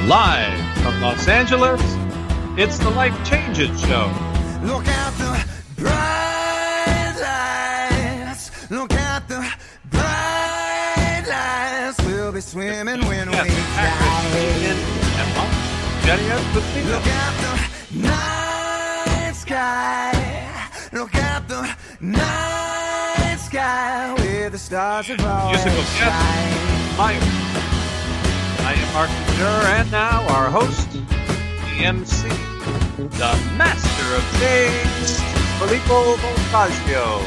Live from Los Angeles, it's the Life Changes Show. Look at the bright lights. Look at the bright lights. We'll be swimming when we die. Look at the night sky. Look at the night sky where the stars have always shine. I am Mark Couture, and now our host, the MC, the Master of Change, Filippo Voltaggio.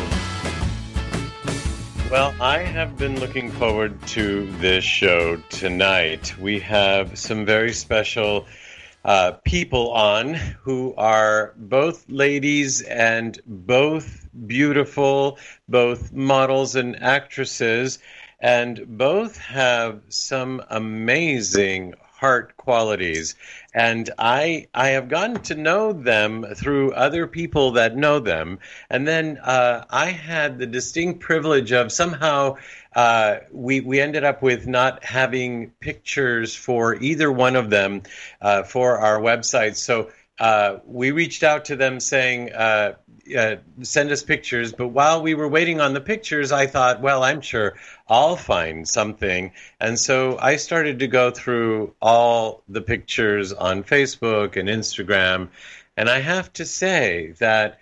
Well, I have been looking forward to this show tonight. We have some very special people on who are both ladies and both beautiful, both models and actresses, and both have some amazing heart qualities. And I have gotten to know them through other people that know them. And then I had the distinct privilege of somehow we ended up with not having pictures for either one of them for our website. So we reached out to them saying, send us pictures. But while we were waiting on the pictures, I thought, well, I'm sure I'll find something. And so I started to go through all the pictures on Facebook and Instagram. And I have to say that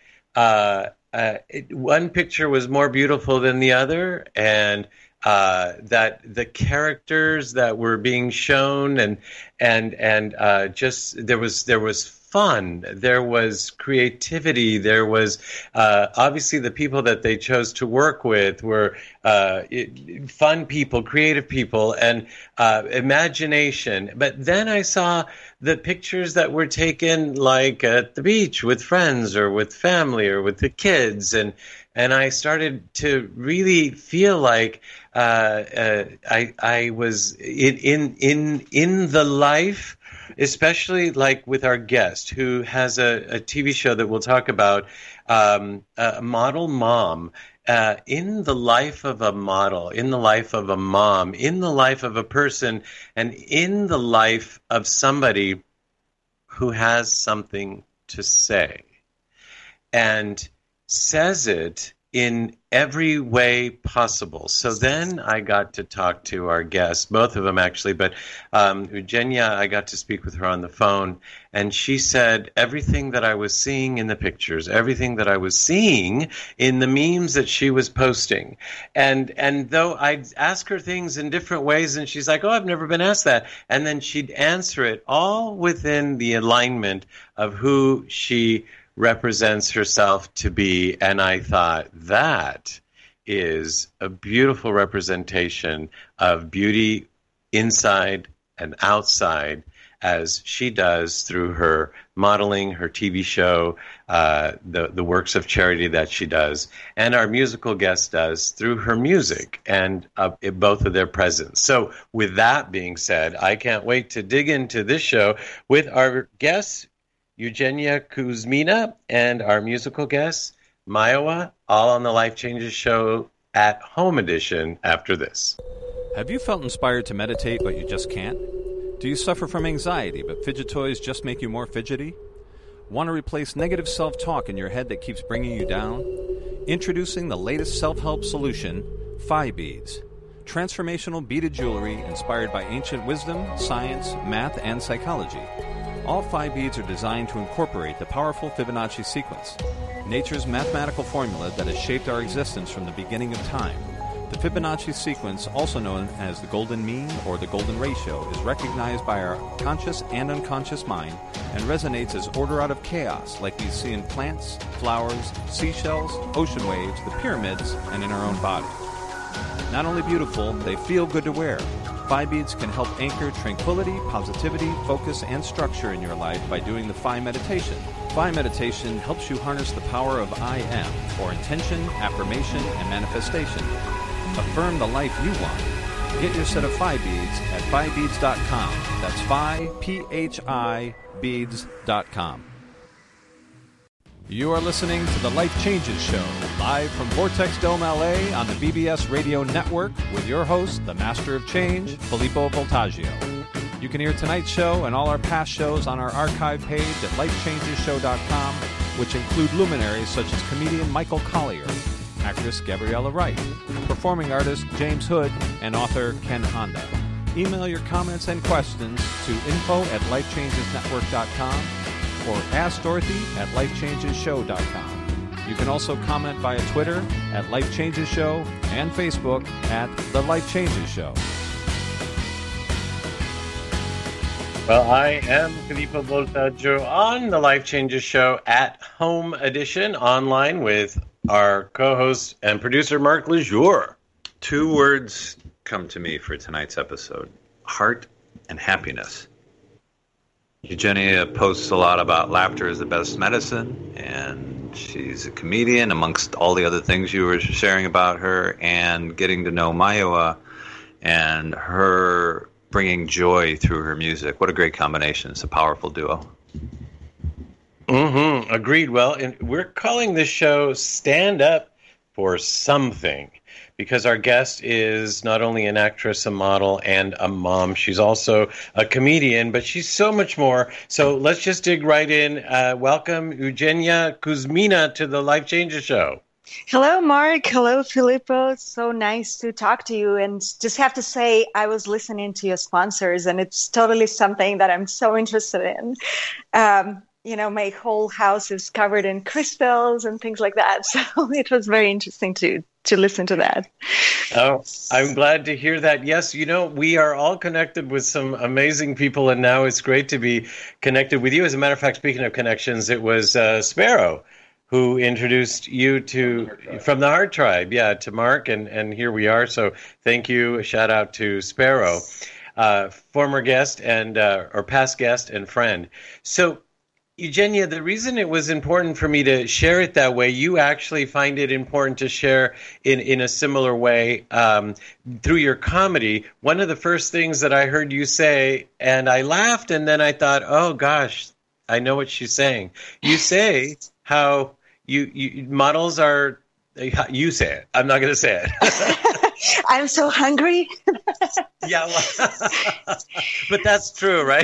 one picture was more beautiful than the other, and that the characters that were being shown and just there was fun, there was creativity, there was obviously the people that they chose to work with were fun people, creative people, and imagination. But then I saw the pictures that were taken like at the beach with friends or with family or with the kids, and I started to really feel like I was in the life, especially like with our guest who has a TV show that we'll talk about, Model Mom, in the life of a model, in the life of a mom, in the life of a person, and in the life of somebody who has something to say and says it in every way possible. So then I got to talk to our guests, both of them actually, but Eugenia, I got to speak with her on the phone, and she said everything that I was seeing in the pictures, everything that I was seeing in the memes that she was posting. And though I'd ask her things in different ways, and she's like, oh, I've never been asked that. And then she'd answer it all within the alignment of who she represents herself to be. And I thought, that is a beautiful representation of beauty inside and outside, as she does through her modeling, her TV show, the works of charity that she does, and our musical guest does through her music and both of their presence. So with that being said, I can't wait to dig into this show with our guests, Eugenia Kuzmina, and our musical guest, Mayowa, all on the Life Changes Show at Home Edition after this. Have you felt inspired to meditate, but you just can't? Do you suffer from anxiety, but fidget toys just make you more fidgety? Want to replace negative self-talk in your head that keeps bringing you down? Introducing the latest self-help solution, Phi Beads. Transformational beaded jewelry inspired by ancient wisdom, science, math, and psychology. All Phi Beads are designed to incorporate the powerful Fibonacci sequence, nature's mathematical formula that has shaped our existence from the beginning of time. The Fibonacci sequence, also known as the golden mean or the golden ratio, is recognized by our conscious and unconscious mind and resonates as order out of chaos, like we see in plants, flowers, seashells, ocean waves, the pyramids, and in our own body. Not only beautiful, they feel good to wear. Phi Beads can help anchor tranquility, positivity, focus, and structure in your life by doing the Phi meditation. Phi meditation helps you harness the power of I am, or intention, affirmation, and manifestation. Affirm the life you want. Get your set of Phi Beads at PhiBeads.com. That's Phi, P-H-I, Beads.com. You are listening to The Life Changes Show, live from Vortex Dome, LA on the BBS Radio Network with your host, the Master of Change, Filippo Voltaggio. You can hear tonight's show and all our past shows on our archive page at lifechangeshow.com, which include luminaries such as comedian Michael Collier, actress Gabriella Wright, performing artist James Hood, and author Ken Honda. Email your comments and questions to info@lifechangesnetwork.com or askdorothy@lifechangeshow.com. You can also comment via Twitter @LifeChangesShow and Facebook @The Life Changes Show. Well, I am Filippo Voltaggio on the Life Changes Show at Home Edition, online with our co-host and producer, Mark Lejour. 2 words come to me for tonight's episode: heart and happiness. Eugenia posts a lot about laughter is the best medicine, and she's a comedian, amongst all the other things you were sharing about her, and getting to know Mayowa and her bringing joy through her music. What a great combination. It's a powerful duo. Mm-hmm. Agreed. Well, and we're calling this show Stand Up for Something, because our guest is not only an actress, a model, and a mom. She's also a comedian, but she's so much more. So let's just dig right in. Welcome, Eugenia Kuzmina, to the Life Changes Show. Hello, Mark. Hello, Filippo. It's so nice to talk to you. And just have to say, I was listening to your sponsors, and it's totally something that I'm so interested in. My whole house is covered in crystals and things like that. So it was very interesting to listen to that. Oh, I'm glad to hear that. Yes, we are all connected with some amazing people, and now it's great to be connected with you. As a matter of fact, speaking of connections, it was Sparrow who introduced you from the Heart Tribe, to Mark, and here we are. So thank you. A shout out to Sparrow, former guest or past guest and friend. So, Eugenia, the reason it was important for me to share it that way, you actually find it important to share in a similar way through your comedy. One of the first things that I heard you say, and I laughed, and then I thought, oh gosh, I know what she's saying. You say how you models are, you say it. I'm not going to say it. I'm so hungry. Yeah, but that's true, right?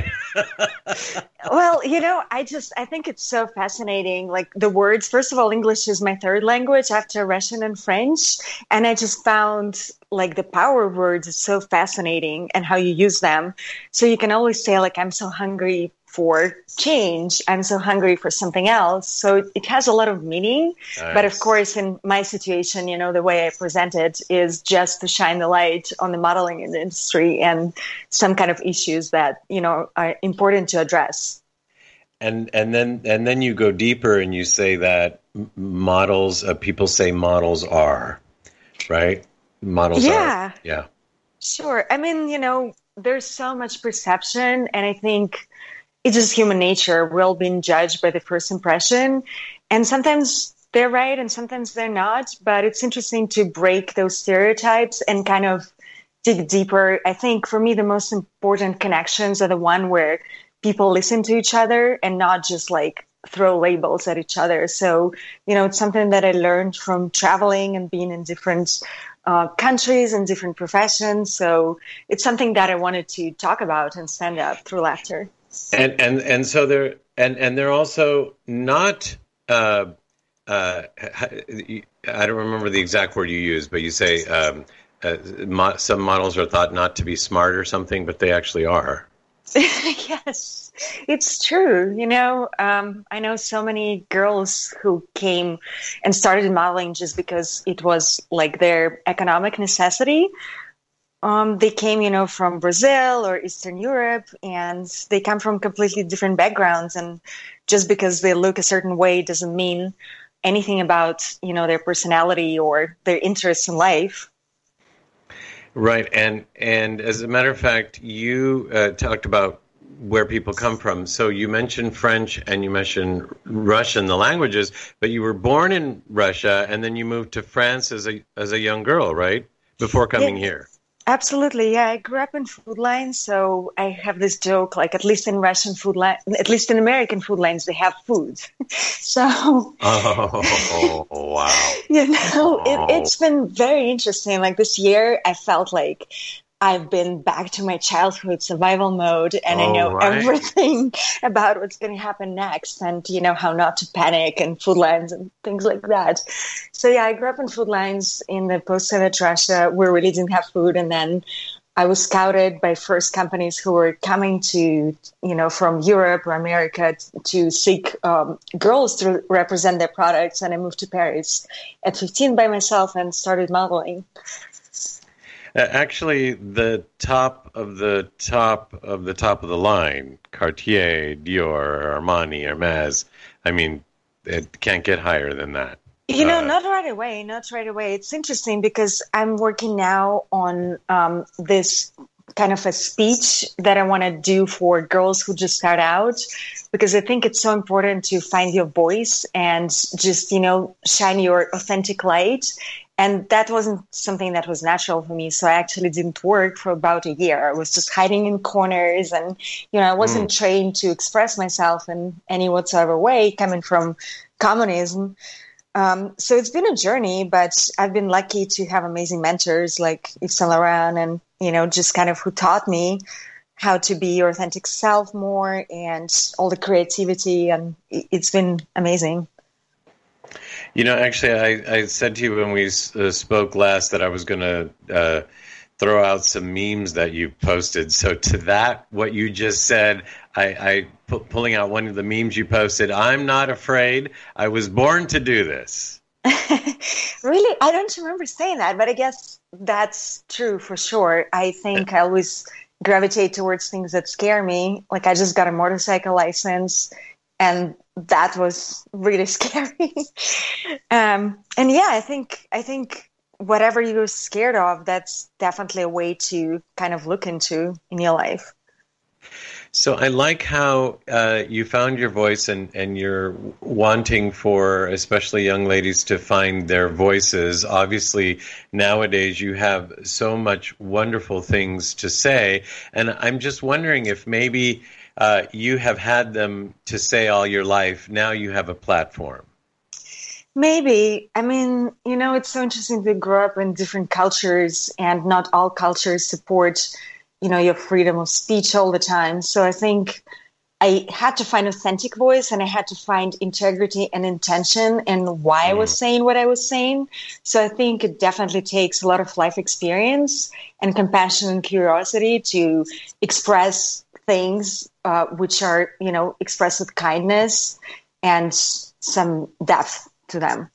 Well, I think it's so fascinating. Like the words, first of all, English is my third language after Russian and French. And I just found like the power of words is so fascinating and how you use them. So you can always say like, I'm so hungry for change. I'm so hungry for something else. So it has a lot of meaning. Nice. But of course, in my situation, the way I present it is just to shine the light on the modeling industry and some kind of issues that, are important to address. And then you go deeper and you say that models, people say models are, right? Models are. Yeah. Sure. I mean, there's so much perception, and I think it's just human nature. We're all being judged by the first impression. And sometimes they're right and sometimes they're not. But it's interesting to break those stereotypes and kind of dig deeper. I think for me, the most important connections are the one where people listen to each other and not just like throw labels at each other. So, it's something that I learned from traveling and being in different countries and different professions. So it's something that I wanted to talk about and stand up through laughter. And so they're also not. I don't remember the exact word you use, but you say some models are thought not to be smart or something, but they actually are. Yes, it's true. I know so many girls who came and started modeling just because it was like their economic necessity. They came, from Brazil or Eastern Europe, and they come from completely different backgrounds. And just because they look a certain way doesn't mean anything about, their personality or their interests in life. Right. And as a matter of fact, you talked about where people come from. So you mentioned French and you mentioned Russian, the languages, but you were born in Russia and then you moved to France as a young girl, right? Before coming here. Absolutely. Yeah. I grew up in Food Lines. So I have this joke, like at least in Russian food line, at least in American food lines, they have food. So. Oh, wow. It's been very interesting. Like this year, I felt like I've been back to my childhood survival mode, and I know everything about what's going to happen next, and how not to panic, and food lines and things like that. So yeah, I grew up in food lines in the post-Soviet Russia where we really didn't have food, and then I was scouted by first companies who were coming to, from Europe or America to seek girls to represent their products, and I moved to Paris at 15 by myself and started modeling. Actually, the top of the line, Cartier, Dior, Armani, Hermes. I mean, it can't get higher than that. Not right away. It's interesting because I'm working now on this kind of a speech that I want to do for girls who just start out, because I think it's so important to find your voice and just, shine your authentic light. And that wasn't something that was natural for me. So I actually didn't work for about a year. I was just hiding in corners, and, I wasn't trained to express myself in any whatsoever way coming from communism. So it's been a journey, but I've been lucky to have amazing mentors like Yves Saint Laurent and, just kind of who taught me how to be your authentic self more, and all the creativity. And it's been amazing. Actually, I said to you when we spoke last that I was going to throw out some memes that you posted. So to that, what you just said, I pulling out one of the memes you posted, I'm not afraid. I was born to do this. Really? I don't remember saying that, but I guess that's true for sure. I think I always gravitate towards things that scare me. Like I just got a motorcycle license, and that was really scary. And yeah, I think whatever you're scared of, that's definitely a way to kind of look into in your life. So I like how you found your voice, and you're wanting for especially young ladies to find their voices. Obviously, nowadays you have so much wonderful things to say, and I'm just wondering if maybe you have had them to say all your life. Now you have a platform. Maybe. I mean, it's so interesting to grow up in different cultures, and not all cultures support, your freedom of speech all the time. So I think I had to find authentic voice, and I had to find integrity and intention and why I was saying what I was saying. So I think it definitely takes a lot of life experience and compassion and curiosity to express things which are, expressed with kindness and some depth to them.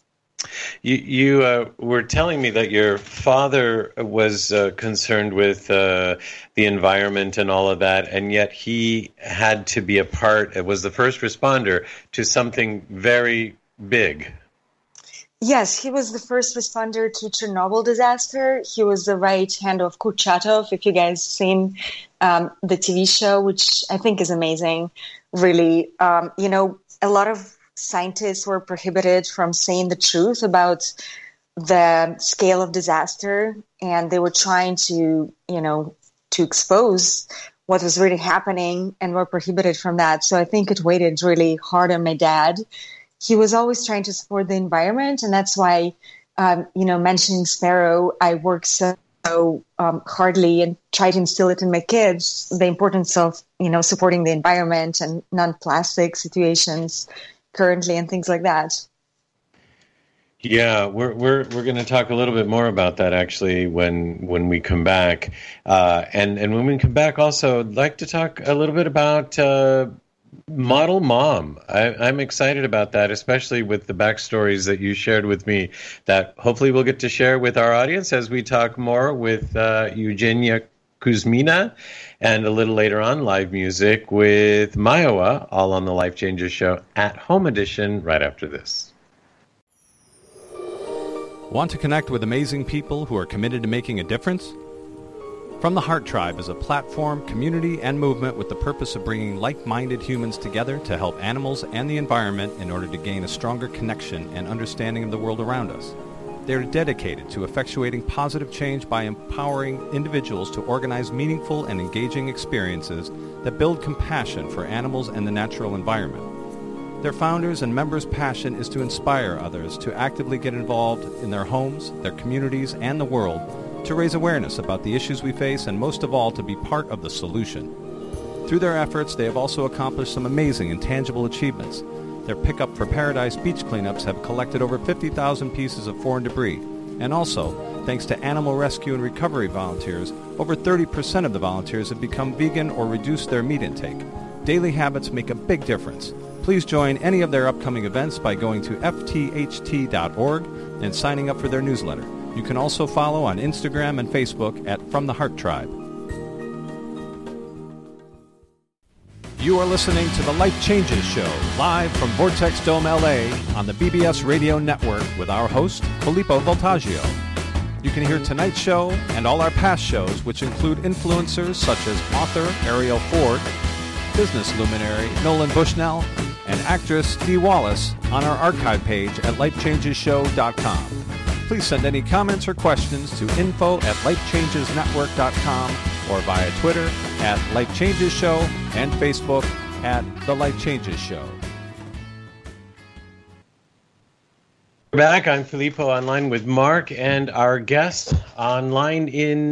You were telling me that your father was concerned with the environment and all of that, and yet he had to be was the first responder to something very big. Yes, he was the first responder to Chernobyl disaster. He was the right hand of Kurchatov, if you guys seen the TV show, which I think is amazing. Really, a lot of scientists were prohibited from saying the truth about the scale of disaster, and they were trying to, to expose what was really happening, and were prohibited from that. So I think it weighed really hard on my dad. He was always trying to support the environment, and that's why, mentioning Sparrow, I work so hardly and try to instill it in my kids, the importance of, supporting the environment and non-plastic situations currently and things like that. Yeah, we're going to talk a little bit more about that actually when we come back, and when we come back, also I'd like to talk a little bit about Model Mom. I'm excited about that, especially with the backstories that you shared with me. That hopefully we'll get to share with our audience as we talk more with Eugenia Kuzmina, and a little later on, live music with Mayowa, all on the Life Changers Show at Home Edition right after this. Want to connect with amazing people who are committed to making a difference? From the Heart Tribe is a platform, community, and movement with the purpose of bringing like-minded humans together to help animals and the environment in order to gain a stronger connection and understanding of the world around us. They are dedicated to effectuating positive change by empowering individuals to organize meaningful and engaging experiences that build compassion for animals and the natural environment. Their founders' and members' passion is to inspire others to actively get involved in their homes, their communities, and the world to raise awareness about the issues we face and most of all to be part of the solution. Through their efforts, they have also accomplished some amazing and tangible achievements. Their Pickup for Paradise beach cleanups have collected over 50,000 pieces of foreign debris. And also, thanks to animal rescue and recovery volunteers, over 30% of the volunteers have become vegan or reduced their meat intake. Daily habits make a big difference. Please join any of their upcoming events by going to ftht.org and signing up for their newsletter. You can also follow on Instagram and Facebook at From the Heart Tribe. You are listening to The Life Changes Show, live from Vortex Dome, LA, on the BBS Radio Network with our host, Filippo Voltaggio. You can hear tonight's show and all our past shows, which include influencers such as author Ariel Ford, business luminary Nolan Bushnell, and actress Dee Wallace on our archive page at lifechangeshow.com. Please send any comments or questions to info@lifechangesnetwork.com or via Twitter at Life Changes Show and Facebook at The Life Changes Show. We're back. I'm Filippo online with Mark and our guest online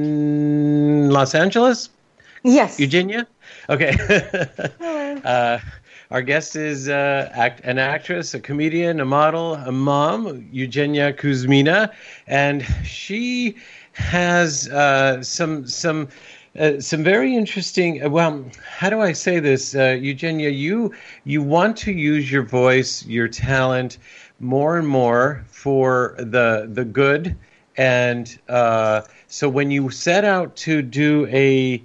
in Los Angeles? Yes. Eugenia? Okay. Hello. Our guest is an actress, a comedian, a model, a mom, Eugenia Kuzmina, and she has some very interesting. Well, how do I say this, Eugenia? You want to use your voice, your talent, more and more for the good, and so when you set out to do a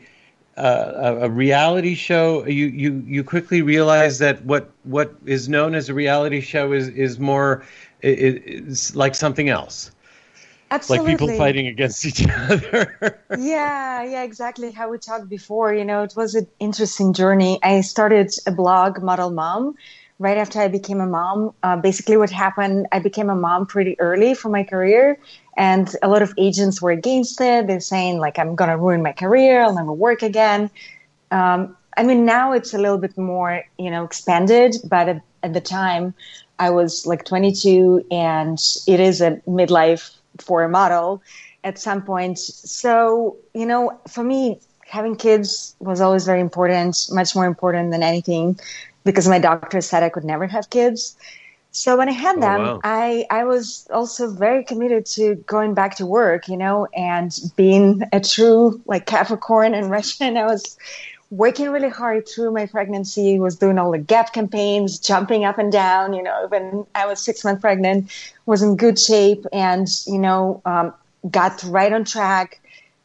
reality show, you quickly realize that what is known as a reality show is more is like something else. Absolutely. Like people fighting against each other. Yeah, exactly. How we talked before, it was an interesting journey. I started a blog, Model Mom, right after I became a mom. Basically what happened, I became a mom pretty early for my career. And a lot of agents were against it. They're saying, like, I'm going to ruin my career. I'll never work again. Now it's a little bit more, expanded. But at the time, I was like 22, and it is a midlife for a model at some point. So, for me, having kids was always very important, much more important than anything, because my doctor said I could never have kids. So when I had them, wow. I was also very committed to going back to work, and being a true like Capricorn and Russian. I was working really hard through my pregnancy, was doing all the Gap campaigns, jumping up and down, when I was 6 months pregnant, was in good shape, and, got right on track.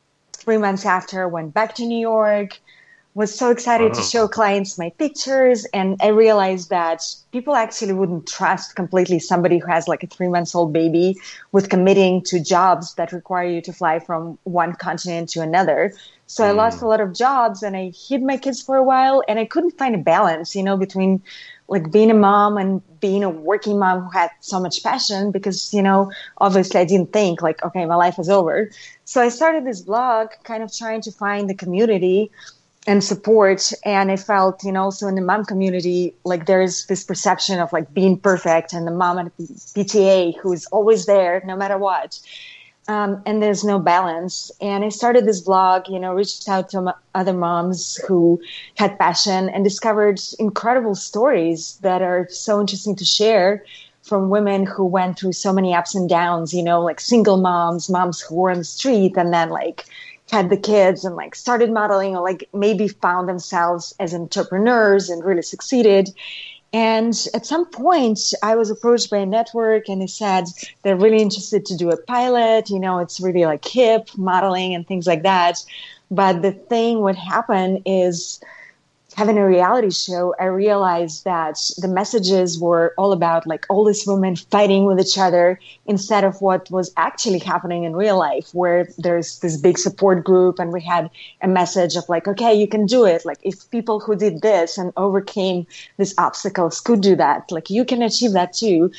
3 months after, went back to New York, was so excited to show clients my pictures. And I realized that people actually wouldn't trust completely somebody who has like a 3-month-old baby with committing to jobs that require you to fly from one continent to another. So I lost a lot of jobs, and I hid my kids for a while, and I couldn't find a balance, between like being a mom and being a working mom who had so much passion, because, obviously I didn't think like, okay, my life is over. So I started this blog kind of trying to find the community and support. And I felt, also in the mom community, like there's this perception of like being perfect, and the mom at PTA who is always there no matter what. And there's no balance. And I started this blog, reached out to other moms who had passion, and discovered incredible stories that are so interesting to share from women who went through so many ups and downs, like single moms who were on the street and then like had the kids and like started modeling, or like maybe found themselves as entrepreneurs and really succeeded. And at some point I was approached by a network, and they said they're really interested to do a pilot. It's really like hip modeling and things like that. But the thing what happened is, having a reality show, I realized that the messages were all about like all these women fighting with each other, instead of what was actually happening in real life, where there's this big support group, and we had a message of like, okay, you can do it. Like if people who did this and overcame these obstacles could do that, like you can achieve that too.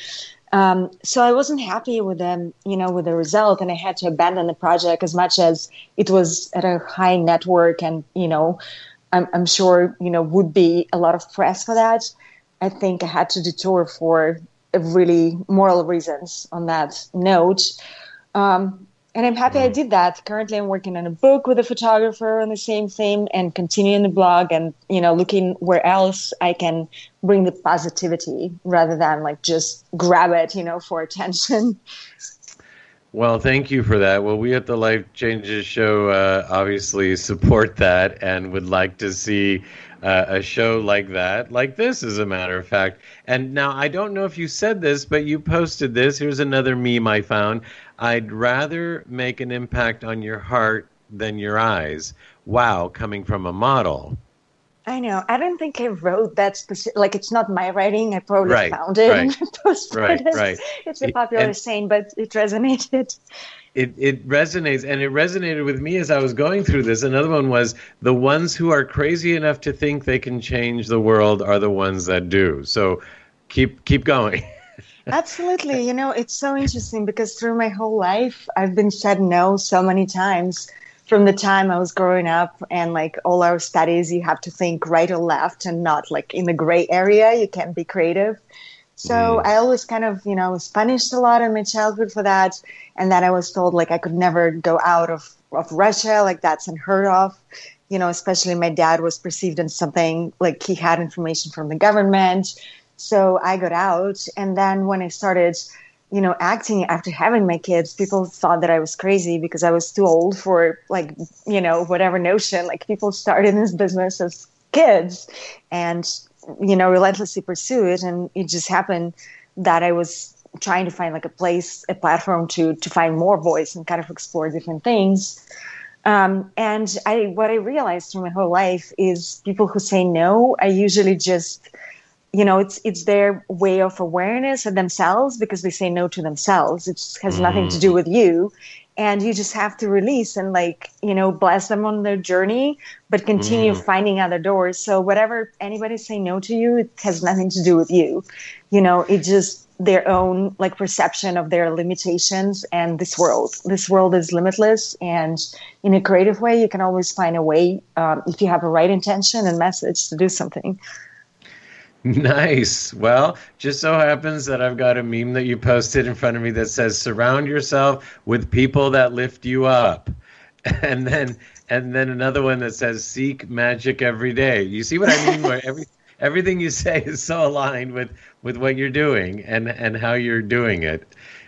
So I wasn't happy with them, with the result, and I had to abandon the project, as much as it was at a high network, and, I'm sure, would be a lot of press for that. I think I had to detour for really moral reasons on that note. And I'm happy I did that. Currently, I'm working on a book with a photographer on the same theme and continuing the blog and, looking where else I can bring the positivity rather than like just grab it, for attention. Well, thank you for that. Well, we at the Life Changes Show obviously support that and would like to see a show like that, like this, as a matter of fact. And now, I don't know if you said this, but you posted this. Here's another meme I found. I'd rather make an impact on your heart than your eyes. Wow, coming from a model. I know. I don't think I wrote that specific. Like, it's not my writing. I probably found it and posted it. Right. It's a popular saying, but it resonated. It resonates, and it resonated with me as I was going through this. Another one was, the ones who are crazy enough to think they can change the world are the ones that do. So keep going. Absolutely. It's so interesting because through my whole life, I've been said no so many times. From the time I was growing up, and like all our studies, you have to think right or left and not like in the gray area. You can't be creative. So I always kind of, was punished a lot in my childhood for that. And then I was told like I could never go out of Russia, like that's unheard of. Especially my dad was perceived as something like he had information from the government. So I got out. And then when I started, acting after having my kids, people thought that I was crazy because I was too old for like, whatever notion. Like people started in this business as kids and, relentlessly pursue it. And it just happened that I was trying to find like a platform to find more voice and kind of explore different things. And what I realized through my whole life is people who say no are usually just, it's their way of awareness of themselves because they say no to themselves. It has nothing to do with you. And you just have to release and bless them on their journey, but continue finding other doors. So whatever anybody say no to you, it has nothing to do with you. It's just their own perception of their limitations and this world. This world is limitless. And in a creative way, you can always find a way if you have a right intention and message to do something. Nice. Well, just so happens that I've got a meme that you posted in front of me that says, surround yourself with people that lift you up. And then another one that says, seek magic every day. You see what I mean? Where everything you say is so aligned with what you're doing and how you're doing it.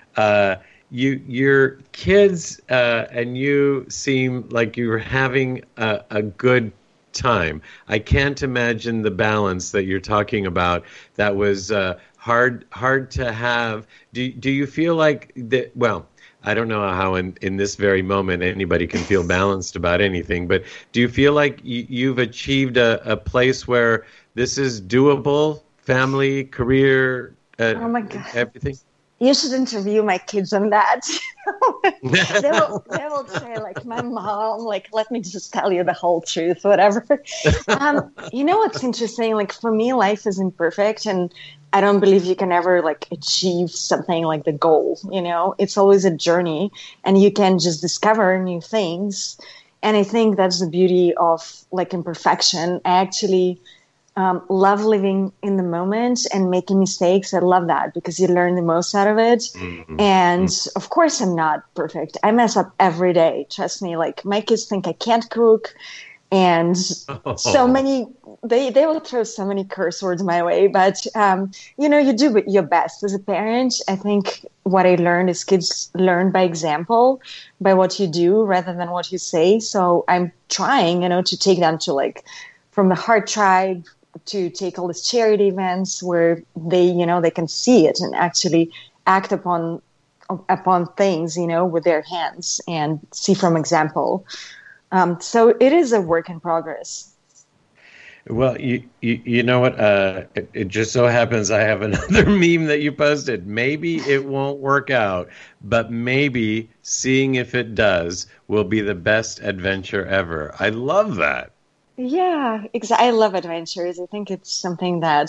Your kids and you seem like you're having a good time. I can't imagine the balance that you're talking about. That was hard to have. Do you feel like that? Well, I don't know how in this very moment anybody can feel balanced about anything, but do you feel like you've achieved a place where this is doable? Family, career, oh my God, everything. You should interview my kids on that. they will say my mom, let me just tell you the whole truth, whatever. What's interesting? For me, life is imperfect, and I don't believe you can ever achieve something like the goal. It's always a journey, and you can just discover new things. And I think that's the beauty of imperfection. I actually love living in the moment and making mistakes. I love that because you learn the most out of it. Mm-hmm. And of course, I'm not perfect. I mess up every day. Trust me. My kids think I can't cook, and so many. They will throw so many curse words my way. But you do your best as a parent. I think what I learned is kids learn by example, by what you do rather than what you say. So I'm trying, to take them to from the Heart Tribe, to take all these charity events where they can see it and actually act upon things, with their hands and see from example. So it is a work in progress. Well, you know what? It just so happens I have another meme that you posted. Maybe it won't work out, but maybe seeing if it does will be the best adventure ever. I love that. Yeah, exactly. I love adventures. I think it's something that,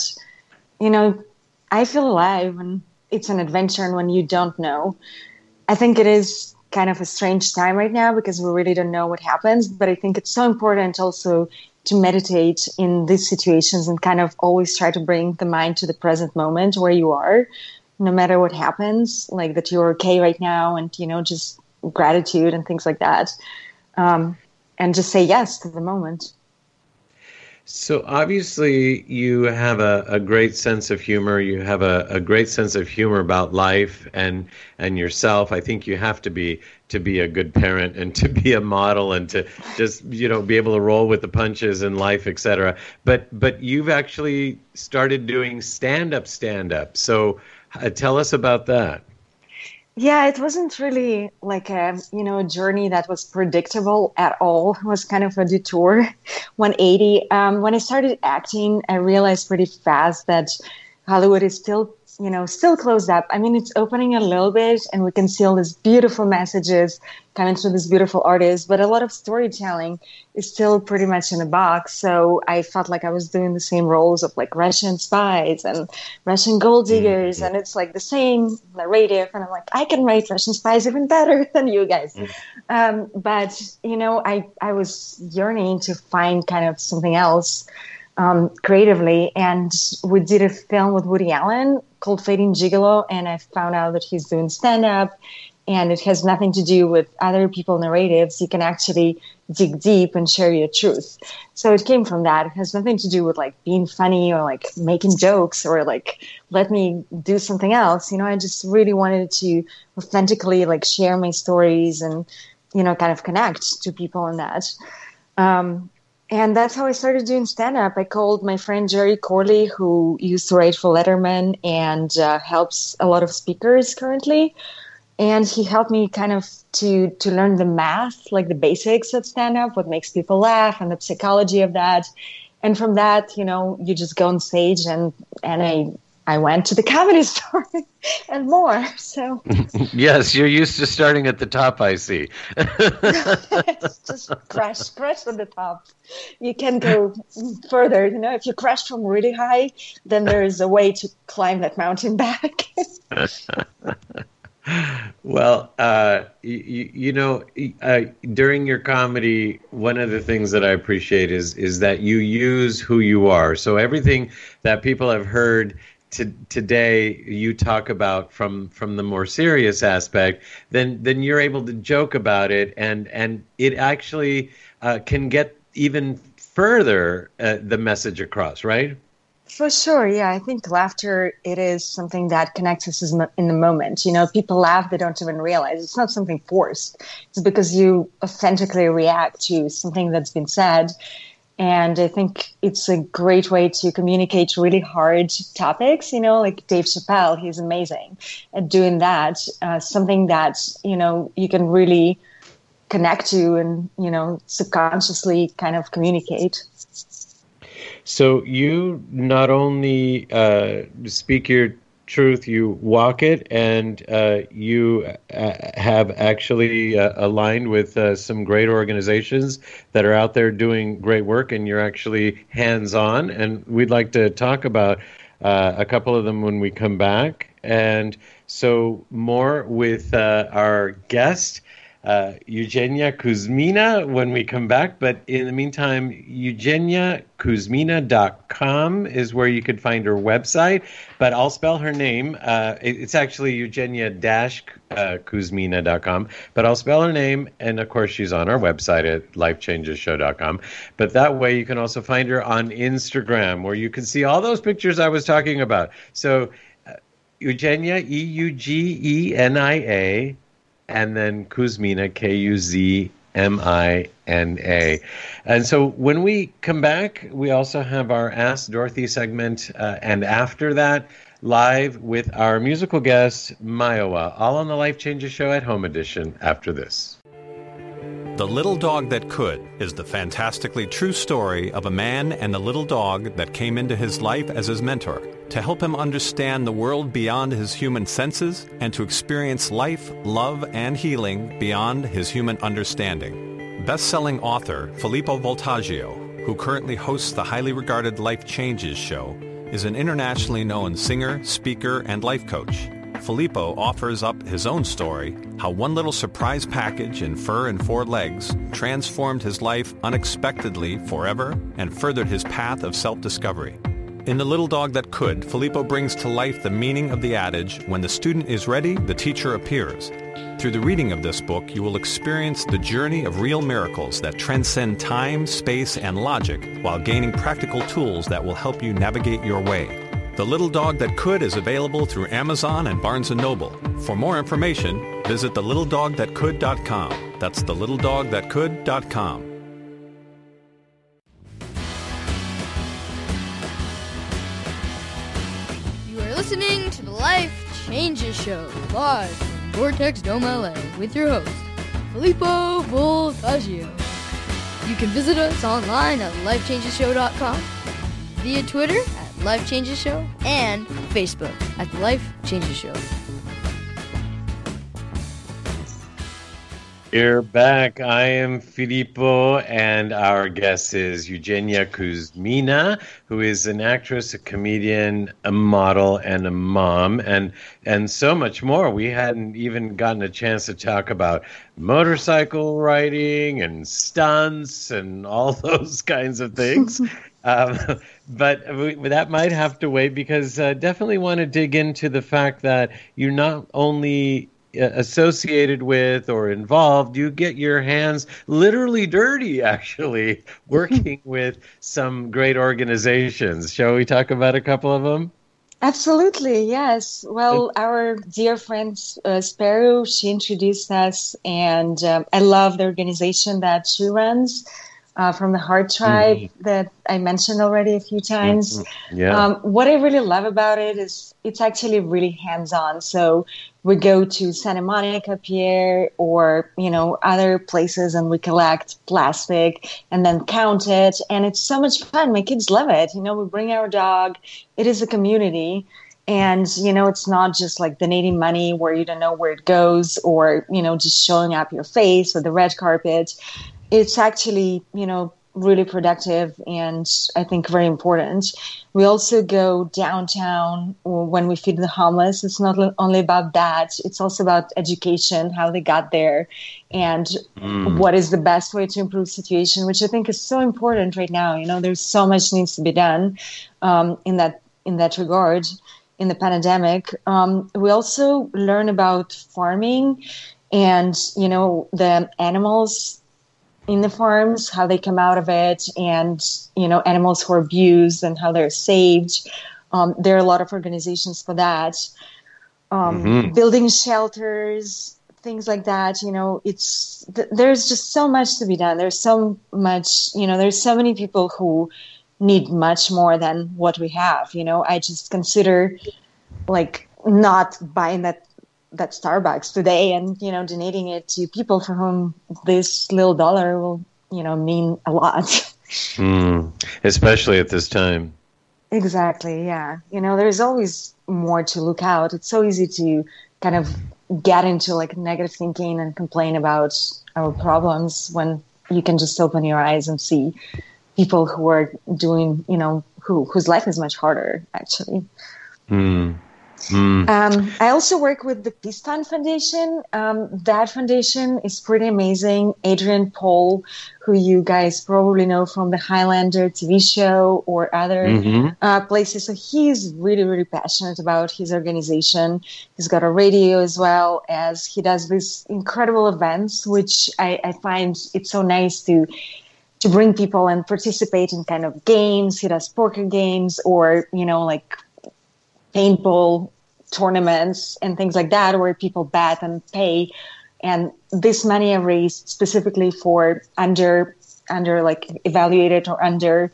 I feel alive when it's an adventure and when you don't know. I think it is kind of a strange time right now because we really don't know what happens. But I think it's so important also to meditate in these situations and kind of always try to bring the mind to the present moment where you are, no matter what happens, that you're okay right now and, just gratitude and things like that. And just say yes to the moment. So obviously you have a great sense of humor. You have a great sense of humor about life and yourself. I think you have to be a good parent and to be a model and to just, be able to roll with the punches in life, etc. But you've actually started doing stand-up. So tell us about that. Yeah, it wasn't really like a journey that was predictable at all. It was kind of a detour, 180. When I started acting, I realized pretty fast that Hollywood is still closed up. I mean, it's opening a little bit, and we can see all these beautiful messages coming through these beautiful artists, but a lot of storytelling is still pretty much in a box. So I felt like I was doing the same roles of like Russian spies and Russian gold diggers, and it's like the same narrative. And I'm like, I can write Russian spies even better than you guys. But I was yearning to find kind of something else creatively, and we did a film with Woody Allen called Fading Gigolo, and I found out that he's doing stand-up, and it has nothing to do with other people's narratives. You can actually dig deep and share your truth. So it came from that. It has nothing to do with like being funny or like making jokes or like let me do something else. I just really wanted to authentically like share my stories and kind of connect to people in that. And that's how I started doing stand-up. I called my friend Jerry Corley, who used to write for Letterman and helps a lot of speakers currently. And he helped me kind of to learn the math, like the basics of stand-up, what makes people laugh and the psychology of that. And from that, you just go on stage and I went to the Comedy Store and more. So yes, you're used to starting at the top, I see. Just crash on the top. You can go further. If you crash from really high, then there is a way to climb that mountain back. Well, during your comedy, one of the things that I appreciate is that you use who you are. So everything that people have heard today you talk about from the more serious aspect, then you're able to joke about it, and it actually can get even further the message across, right? For sure, yeah. I think laughter, it is something that connects us in the moment. People laugh, they don't even realize. It's not something forced. It's because you authentically react to something that's been said. And I think it's a great way to communicate really hard topics, like Dave Chappelle, he's amazing at doing that, something that, you can really connect to and, subconsciously kind of communicate. So you not only speak your truth, you walk it, and you have actually aligned with some great organizations that are out there doing great work, and you're actually hands-on, and we'd like to talk about a couple of them when we come back. And so more with our guest, Eugenia Kuzmina, when we come back. But in the meantime, EugeniaKuzmina.com is where you could find her website. But I'll spell her name. It's actually Eugenia-Kuzmina.com. But I'll spell her name. And, of course, she's on our website at lifechangeshow.com. But that way you can also find her on Instagram, where you can see all those pictures I was talking about. So Eugenia, Eugenia, and then Kuzmina, Kuzmina. And so when we come back, we also have our Ask Dorothy segment, and after that, live with our musical guest, Mayowa, all on the Life Changes Show at Home Edition after this. The Little Dog That Could is the fantastically true story of a man and the little dog that came into his life as his mentor to help him understand the world beyond his human senses and to experience life, love, and healing beyond his human understanding. Best-selling author Filippo Voltaggio, who currently hosts the highly regarded Life Changes Show, is an internationally known singer, speaker, and life coach. Filippo offers up his own story, how one little surprise package in fur and 4 legs transformed his life unexpectedly forever and furthered his path of self-discovery. In The Little Dog That Could, Filippo brings to life the meaning of the adage, when the student is ready, the teacher appears. Through the reading of this book, you will experience the journey of real miracles that transcend time, space, and logic while gaining practical tools that will help you navigate your way. The Little Dog That Could is available through Amazon and Barnes & Noble. For more information, visit thelittledogthatcould.com. That's thelittledogthatcould.com. You are listening to the Life Changes Show, live from Vortex Dome, LA, with your host, Filippo Voltaggio. You can visit us online at lifechangeshow.com, via Twitter at Life Changes Show, and Facebook at The Life Changes Show. You're back. I am Filippo, and our guest is Eugenia Kuzmina, who is an actress, a comedian, a model, and a mom, and so much more. We hadn't even gotten a chance to talk about motorcycle riding and stunts and all those kinds of things. But that might have to wait, because definitely want to dig into the fact that you're not only associated with or involved, you get your hands literally dirty, actually, working with some great organizations. Shall we talk about a couple of them? Absolutely, yes. Well, our dear friend Sparrow, she introduced us, and I love the organization that she runs. From the Heart Tribe that I mentioned already a few times. Yeah. What I really love about it is it's actually really hands-on. So we go to Santa Monica Pier or, other places, and we collect plastic and then count it. And it's so much fun. My kids love it. We bring our dog. It is a community. And, it's not just like donating money where you don't know where it goes, or, just showing up your face or the red carpet. It's actually, really productive and I think very important. We also go downtown when we feed the homeless. It's not only about that. It's also about education, how they got there, and what is the best way to improve situation, which I think is so important right now. There's so much needs to be done in that regard in the pandemic. We also learn about farming and, the animals in the farms, how they come out of it, and, animals who are abused and how they're saved. There are a lot of organizations for that. Building shelters, things like that. There's just so much to be done. There's so much, there's so many people who need much more than what we have. I just consider not buying that Starbucks today and, donating it to people for whom this little dollar will, mean a lot. Especially at this time. Exactly. Yeah. There's always more to look out. It's so easy to kind of get into negative thinking and complain about our problems when you can just open your eyes and see people who are doing, whose life is much harder, actually. I also work with the Peace Fund Foundation. That foundation is pretty amazing. Adrian Paul, who you guys probably know from the Highlander TV show or other places. So he's really, really passionate about his organization. He's got a radio as well, as he does these incredible events, which I find it's so nice to bring people and participate in kind of games. He does poker games or, paintball tournaments and things like that, where people bet and pay. And this money I raised specifically for under evaluated or under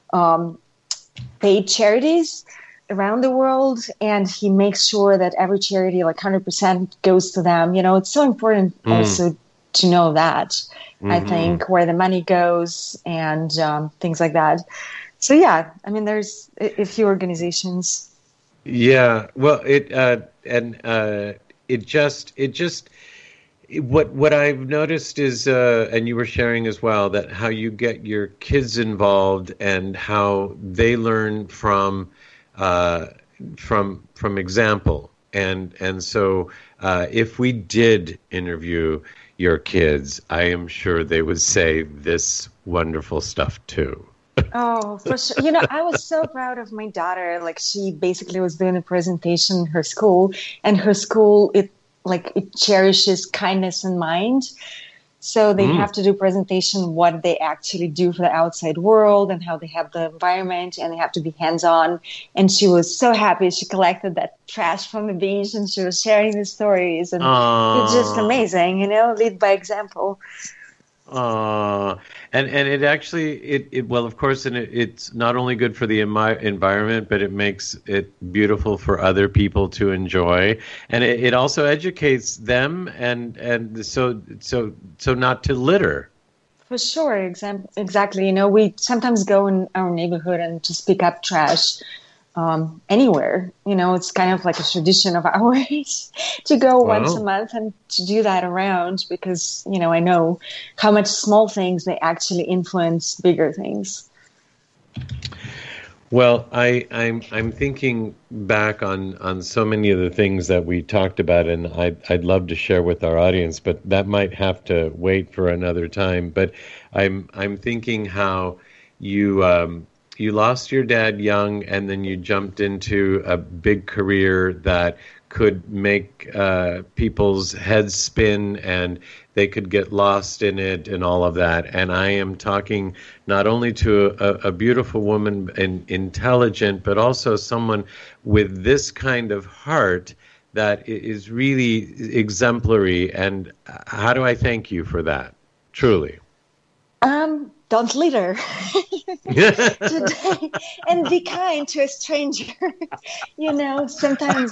paid charities around the world. And he makes sure that every charity, 100% goes to them. It's so important also to know that, I think, where the money goes and things like that. So, yeah, there's a few organizations. Yeah, well, what I've noticed is, and you were sharing as well, that how you get your kids involved and how they learn from example, and so if we did interview your kids, I am sure they would say this wonderful stuff too. Oh, for sure. I was so proud of my daughter. Like, she basically was doing a presentation in her school, and her school, it cherishes kindness in mind. So they have to do presentation, what they actually do for the outside world and how they have the environment, and they have to be hands-on. And she was so happy. She collected that trash from the beach, and she was sharing the stories. And it's just amazing, lead by example. And it actually well, of course, and it's not only good for the environment, but it makes it beautiful for other people to enjoy, and it also educates them, and so not to litter. For sure, exactly. We sometimes go in our neighborhood and just pick up trash. Anywhere, it's kind of like a tradition of ours to go once a month and to do that around, because, I know how much small things, they actually influence bigger things. Well, I'm thinking back on so many of the things that we talked about, and I'd love to share with our audience, but that might have to wait for another time. But I'm thinking how you lost your dad young, and then you jumped into a big career that could make people's heads spin, and they could get lost in it and all of that. And I am talking not only to a beautiful woman and intelligent, but also someone with this kind of heart that is really exemplary. And how do I thank you for that? Truly. Don't litter today, and be kind to a stranger. Sometimes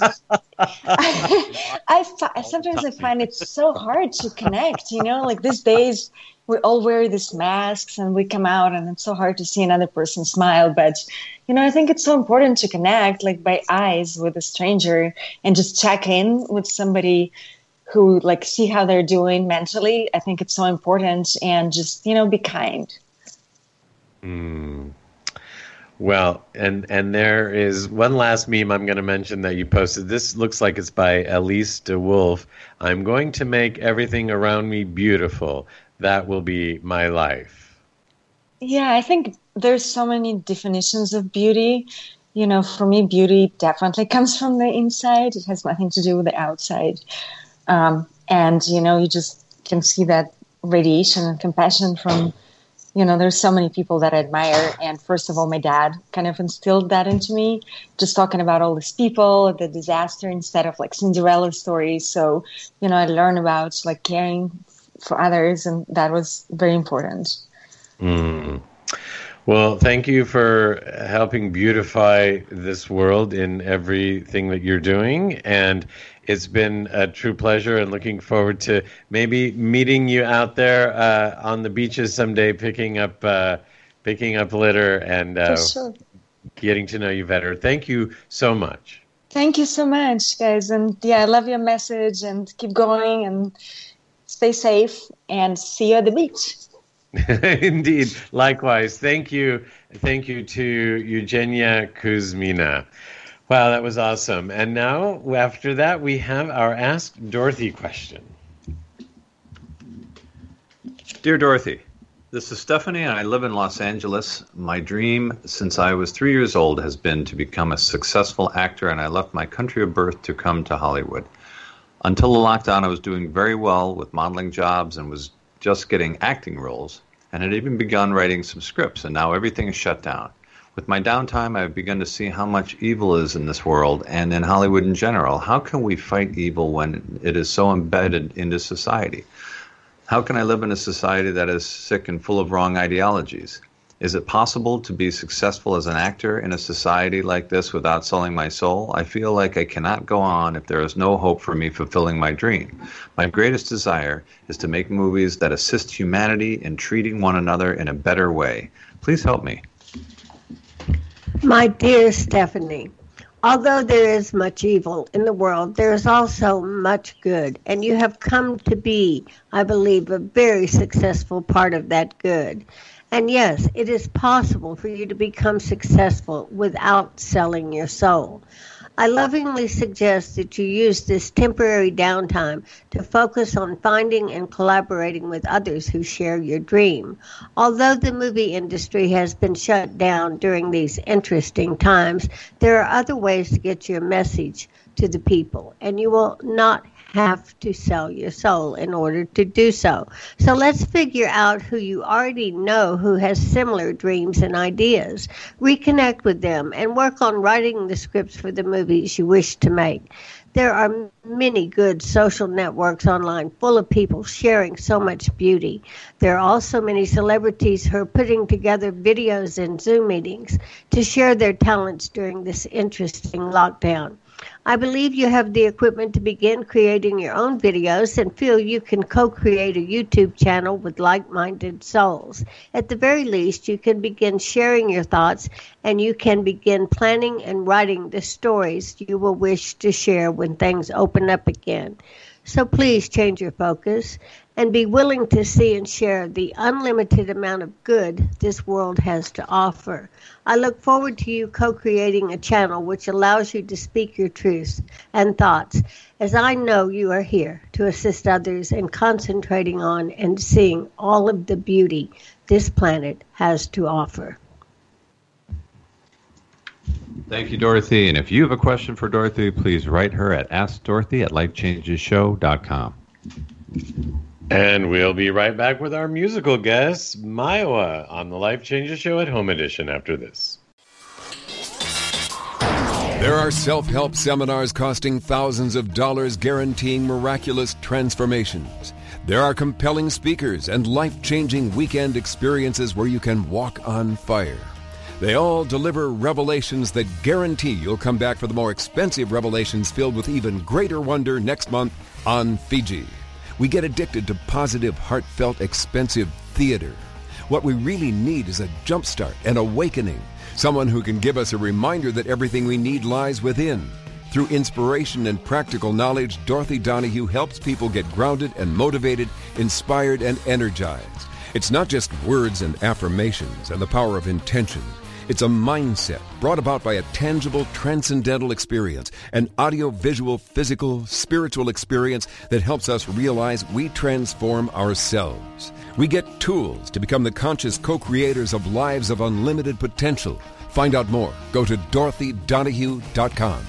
I find it so hard to connect. Like these days, we all wear these masks and we come out, and it's so hard to see another person smile. But I think it's so important to connect, like by eyes, with a stranger, and just check in with somebody who see how they're doing mentally. I think it's so important, and just be kind. Well, and there is one last meme I'm going to mention that you posted. This looks like it's by Elise de Wolf. I'm going to make everything around me beautiful. That will be my life. Yeah, I think there's so many definitions of beauty. For me, beauty definitely comes from the inside. It has nothing to do with the outside. And, you just can see that radiation and compassion from, there's so many people that I admire. And first of all, my dad kind of instilled that into me, just talking about all these people, the disaster, instead of Cinderella stories. So, I learned about caring for others, and that was very important. Well, thank you for helping beautify this world in everything that you're doing. And it's been a true pleasure, and looking forward to maybe meeting you out there on the beaches someday, picking up litter and getting to know you better. Thank you so much. Thank you so much, guys. And I love your message, and keep going and stay safe, and see you at the beach. Indeed. Likewise. Thank you. Thank you to Eugenia Kuzmina. Wow, that was awesome. And now, after that, we have our Ask Dorothy question. Dear Dorothy, this is Stephanie, and I live in Los Angeles. My dream since I was 3 years old has been to become a successful actor, and I left my country of birth to come to Hollywood. Until the lockdown, I was doing very well with modeling jobs and was just getting acting roles, and had even begun writing some scripts, and now everything is shut down. With my downtime, I've begun to see how much evil is in this world and in Hollywood in general. How can we fight evil when it is so embedded into society? How can I live in a society that is sick and full of wrong ideologies? Is it possible to be successful as an actor in a society like this without selling my soul? I feel like I cannot go on if there is no hope for me fulfilling my dream. My greatest desire is to make movies that assist humanity in treating one another in a better way. Please help me. My dear Stephanie, although there is much evil in the world, there is also much good, and you have come to be, I believe, a very successful part of that good. And yes, it is possible for you to become successful without selling your soul. I lovingly suggest that you use this temporary downtime to focus on finding and collaborating with others who share your dream. Although the movie industry has been shut down during these interesting times, there are other ways to get your message to the people, and you will not have to sell your soul in order to do so. So let's figure out who you already know who has similar dreams and ideas. Reconnect with them and work on writing the scripts for the movies you wish to make. There are many good social networks online full of people sharing so much beauty. There are also many celebrities who are putting together videos and Zoom meetings to share their talents during this interesting lockdown. I believe you have the equipment to begin creating your own videos and feel you can co-create a YouTube channel with like-minded souls. At the very least, you can begin sharing your thoughts and you can begin planning and writing the stories you will wish to share when things open up again. So please change your focus and be willing to see and share the unlimited amount of good this world has to offer. I look forward to you co-creating a channel which allows you to speak your truths and thoughts, as I know you are here to assist others in concentrating on and seeing all of the beauty this planet has to offer. Thank you, Dorothy. And if you have a question for Dorothy, please write her at AskDorothy@LifeChangesShow.com. And we'll be right back with our musical guest, Maiwa, on the Life Changes Show at Home Edition after this. There are self-help seminars costing thousands of dollars guaranteeing miraculous transformations. There are compelling speakers and life-changing weekend experiences where you can walk on fire. They all deliver revelations that guarantee you'll come back for the more expensive revelations filled with even greater wonder next month on Fiji. We get addicted to positive, heartfelt, expensive theater. What we really need is a jumpstart, an awakening, someone who can give us a reminder that everything we need lies within. Through inspiration and practical knowledge, Dorothy Donahue helps people get grounded and motivated, inspired and energized. It's not just words and affirmations and the power of intention. It's a mindset brought about by a tangible, transcendental experience, an audio-visual, physical, spiritual experience that helps us realize we transform ourselves. We get tools to become the conscious co-creators of lives of unlimited potential. Find out more. Go to DorothyDonahue.com.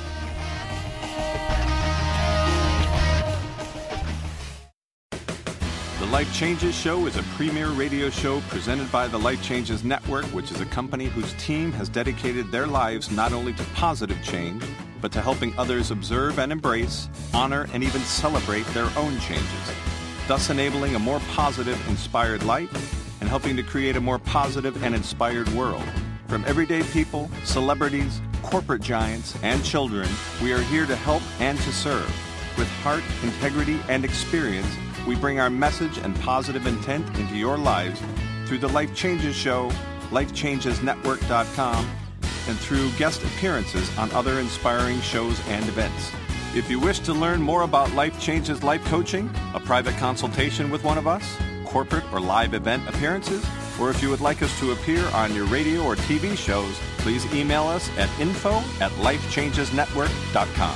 The Life Changes Show is a premier radio show presented by the Life Changes Network, which is a company whose team has dedicated their lives not only to positive change, but to helping others observe and embrace, honor, and even celebrate their own changes, thus enabling a more positive, inspired life and helping to create a more positive and inspired world. From everyday people, celebrities, corporate giants, and children, we are here to help and to serve. With heart, integrity, and experience, we bring our message and positive intent into your lives through the Life Changes Show, LifeChangesNetwork.com, and through guest appearances on other inspiring shows and events. If you wish to learn more about Life Changes Life Coaching, a private consultation with one of us, corporate or live event appearances, or if you would like us to appear on your radio or TV shows, please email us at info@LifeChangesNetwork.com.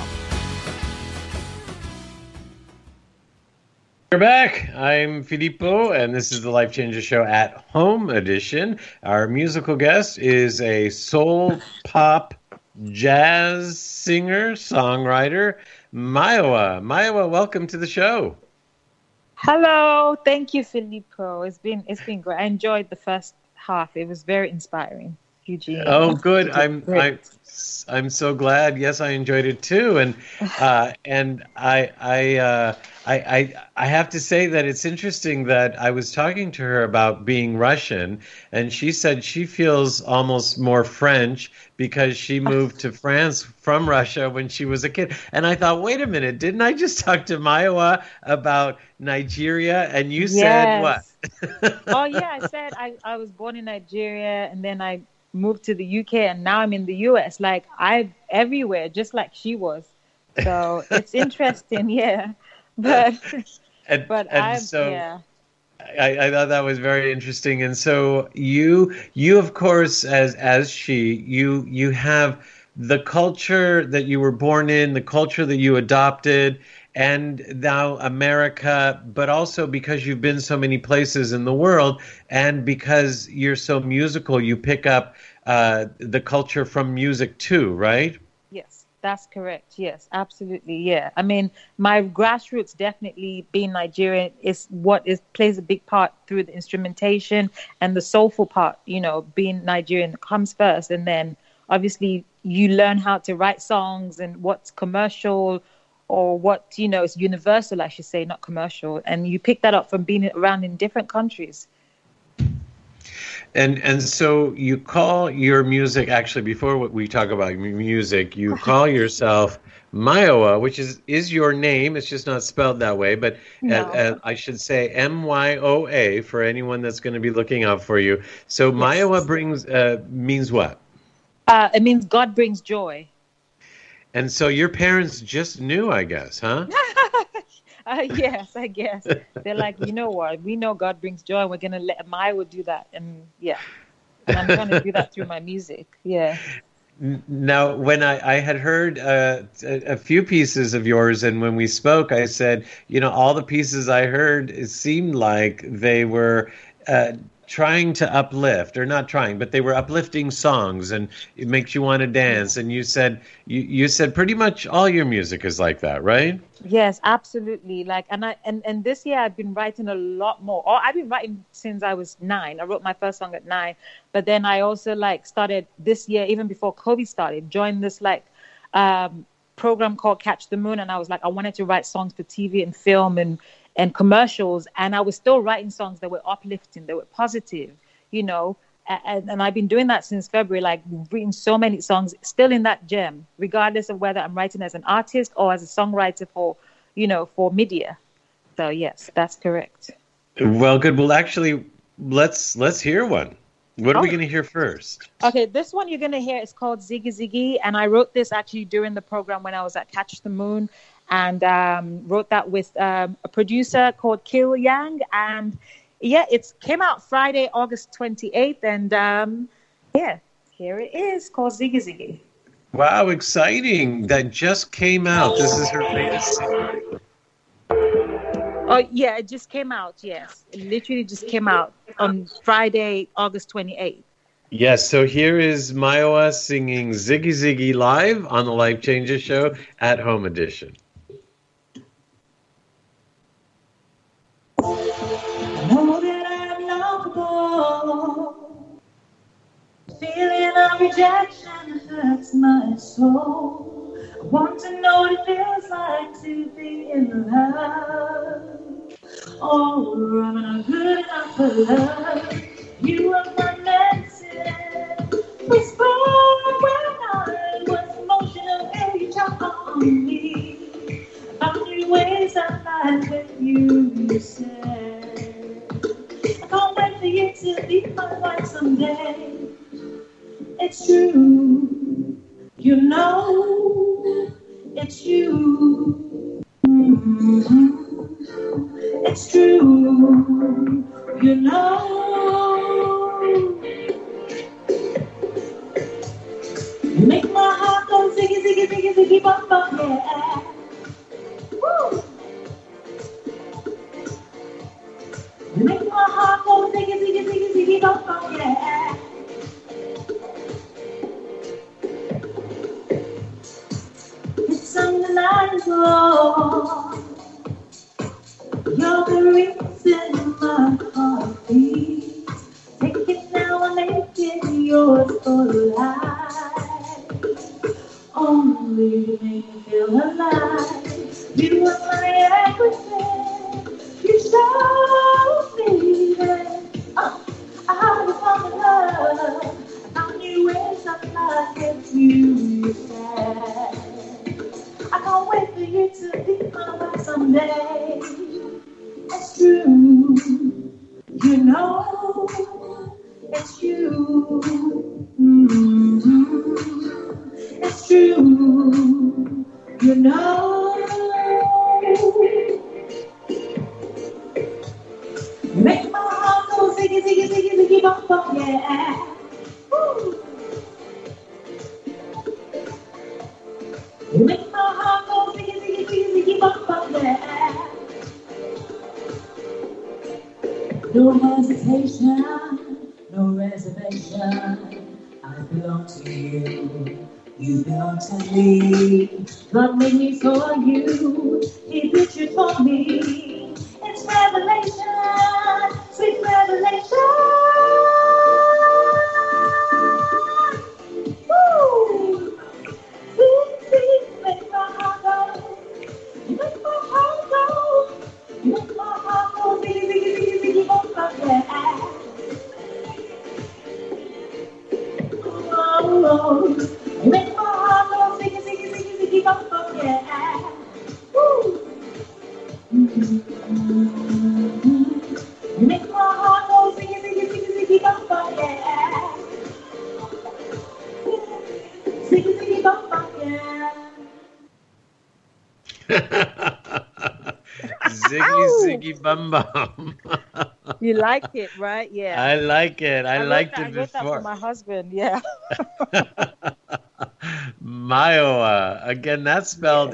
We're back. I'm Filippo, and this is the Life Changes Show at Home Edition. Our musical guest is a soul pop jazz singer, songwriter, Maiwa. Maiwa, welcome to the show. Hello, thank you, Filippo. It's been great. I enjoyed the first half. It was very inspiring. Eugene. Oh, good. I'm so glad. Yes, I enjoyed it too, and I have to say that it's interesting that I was talking to her about being Russian, and she said she feels almost more French because she moved to France from Russia when she was a kid. And I thought, wait a minute, didn't I just talk to Maiwa about Nigeria? And you said what? Oh yeah, I said I was born in Nigeria, and then I moved to the UK, and now I'm in the US. Like I'm everywhere, just like she was. So it's interesting, yeah. But I thought that was very interesting. And so you of course, as she, you have the culture that you were born in, the culture that you adopted, and now America, but also because you've been so many places in the world, and because you're so musical, you pick up the culture from music too, right? Yes, that's correct. Yes, absolutely. Yeah. I mean, my grassroots definitely being Nigerian plays a big part through the instrumentation, and the soulful part, being Nigerian comes first. And then obviously you learn how to write songs and what's commercial or what, is universal, I should say, not commercial. And you pick that up from being around in different countries. And so you call your music, actually, before we talk about music, you call yourself Myoa, which is your name. It's just not spelled that way, but No. I should say Myoa for anyone that's going to be looking out for you. So Yes. Myoa means what? It means God brings joy. And so your parents just knew, I guess, huh? Yes, I guess. They're like, you know what? We know God brings joy, and we're going to let Maya do that. And yeah, and I'm trying to do that through my music. Yeah. Now, when I had heard a few pieces of yours, and when we spoke, I said, all the pieces I heard, it seemed like they were trying to uplift, or not trying, but they were uplifting songs, and it makes you want to dance. And you said pretty much all your music is like that, right? Yes, absolutely. Like, and this year I've been writing a lot more. I've been writing since I was 9. I wrote my first song at 9, but then I also started this year, even before COVID started, joined this program called Catch the Moon, and I was like, I wanted to write songs for TV and film and commercials, and I was still writing songs that were uplifting, that were positive, and I've been doing that since February, written so many songs, still in that gem, regardless of whether I'm writing as an artist or as a songwriter for media. So yes, that's correct. Well, good. Well, actually, let's hear one. What are we going to hear first? Okay, this one you're going to hear is called Ziggy Ziggy, and I wrote this actually during the program when I was at Catch the Moon, and wrote that with a producer called Kill Yang, and it came out Friday, August 28th, and here it is, called Ziggy Ziggy. Wow, exciting! That just came out. This is her latest single. Oh yeah, it just came out. Yes, it literally just came out on Friday, August 28th. Yes, so here is Myoa singing Ziggy Ziggy live on the Life Changes Show at Home Edition. Know that I'm lovable. Feeling of rejection hurts my soul. I want to know what it feels like to be in love. Oh, I'm not good enough for love. You are my medicine. Whisper when I was emotional and you talk on me. About new ways I find with you said. I can't wait for you to be my wife someday. It's true, it's you. It's true, You make my heart go ziggy, ziggy, ziggy, ziggy, bum, bum, yeah. Woo! You make my heart go ziggy, ziggy, ziggy, ziggy, bum, bum, yeah. It's undeniable. You're the reason my heart beats. Take it now and make it yours for life. Only make me feel alive. You are my everything. You show me that I found love. I found new ways of life you said. I can't wait for you to be my wife someday. It's true, it's you. It's true, Make my heart go ziggy, ziggy, ziggy, ziggy, bum, bum, yeah. Woo. No hesitation, no reservation. I belong to you. You belong to me. God made me for you. He pictured for me. It's revelation, sweet revelation. Woo! Sweet, make my heart go. You make my heart go. You make my heart go. Ziggy, ziggy, ziggy, ziggy, bump, bump, yeah. Oh, you make my heart go ziggy, ziggy, ziggy, ziggy, bump, bump, yeah. Woo! You make my heart go ziggy, ziggy, ziggy, ziggy, bump, bump, yeah. Ziggy, ziggy, bump, bump, yeah. Ziggy, ziggy, bum, bum. You like it, right? Yeah. I like it. I liked it I wrote that before. for my husband, yeah. Myoa. Again, that's spelled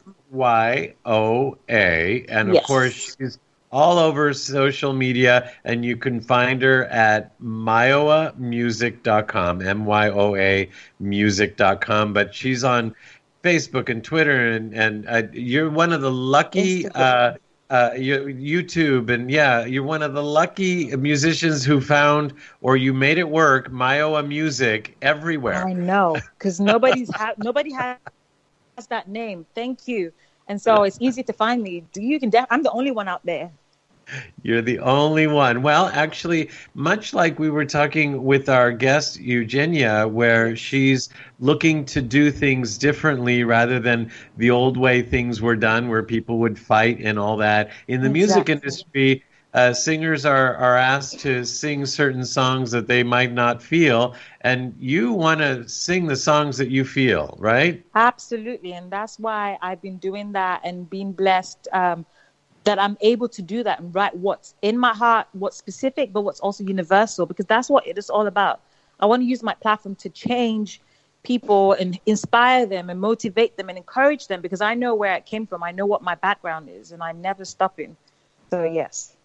M-Y-O-A. And of Yes. course, she's all over social media, and you can find her at myoamusic.com, M-Y-O-A music.com. But she's on Facebook and Twitter, and you're one of the lucky YouTube, and you're one of the lucky musicians who found, or you made it work, Myoa Music everywhere. I know, because nobody has that name. Thank you. And so it's easy to find me. I'm the only one out there. You're the only one. Well, actually, much like we were talking with our guest, Eugenia, where she's looking to do things differently rather than the old way things were done, where people would fight and all that. In the music industry, singers are asked to sing certain songs that they might not feel, and you want to sing the songs that you feel, right? Absolutely. And that's why I've been doing that and being blessed that I'm able to do that and write what's in my heart, what's specific, but what's also universal, because that's what it is all about. I want to use my platform to change people and inspire them and motivate them and encourage them, because I know where it came from. I know what my background is, and I'm never stopping. So, yes.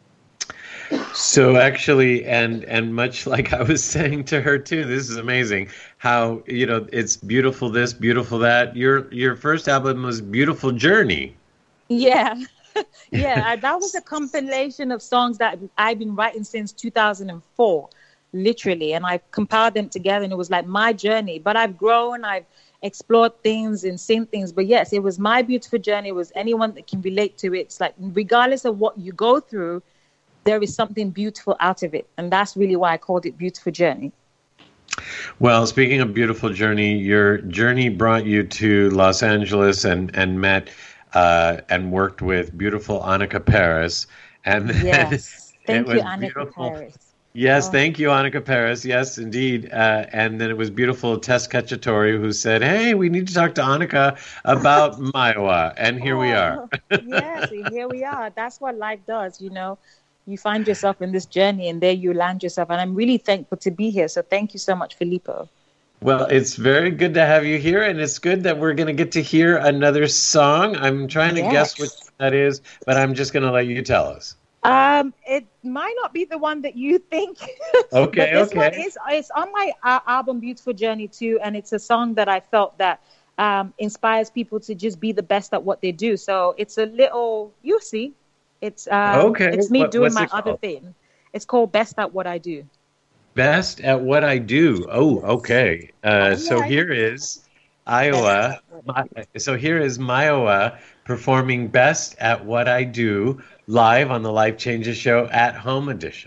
So actually, and much like I was saying to her too, this is amazing how, it's beautiful this, beautiful that. Your first album was Beautiful Journey. Yeah. Yeah, that was a compilation of songs that I've been writing since 2004, literally. And I compiled them together, and it was like my journey. But I've grown, I've explored things and seen things. But yes, it was my beautiful journey. It was anyone that can relate to it. It's like, regardless of what you go through, there is something beautiful out of it. And that's really why I called it Beautiful Journey. Well, speaking of Beautiful Journey, your journey brought you to Los Angeles and met and worked with beautiful Annika Paris. And yes, thank you, Annika beautiful. Paris. Yes, thank you, Annika Paris. Yes, indeed. And then it was beautiful Tess Cacciatore who said, hey, we need to talk to Annika about Myoa. And here we are. Yes, here we are. That's what life does, You find yourself in this journey, and there you land yourself. And I'm really thankful to be here. So thank you so much, Filippo. Well, it's very good to have you here, and it's good that we're going to get to hear another song. I'm trying to guess which that is, but I'm just going to let you tell us. It might not be the one that you think. Okay, but this one it's on my album Beautiful Journey too, and it's a song that I felt that inspires people to just be the best at what they do. So it's a little, you'll see. It's it's me doing my other thing. It's called Best at What I Do. Best at What I Do. Oh, okay. So here is Iowa. So here is Myoa performing Best at What I Do live on the Life Changes Show at Home edition.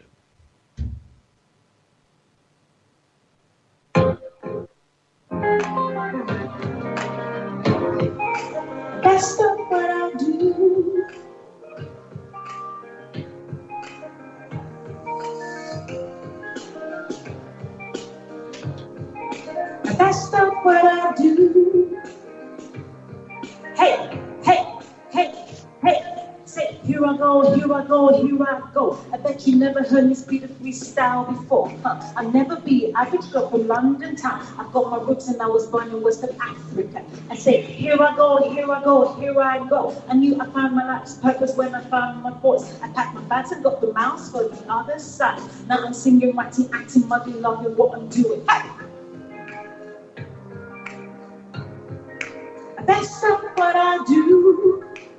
Best of what I do. Best of what I do. Hey, hey, hey, hey. Say, here I go, here I go, here I go. go. I bet you never heard me speak a freestyle before. I'll never be an average girl from London town. I've got my roots and I was born in West Africa. I say, here I go, here I go, here I go. I knew I found my life's purpose when I found my voice. I packed my bags and got the mouse for the other side. Now I'm singing, writing, acting, mugging, loving what I'm doing. Hey! That's not what I do.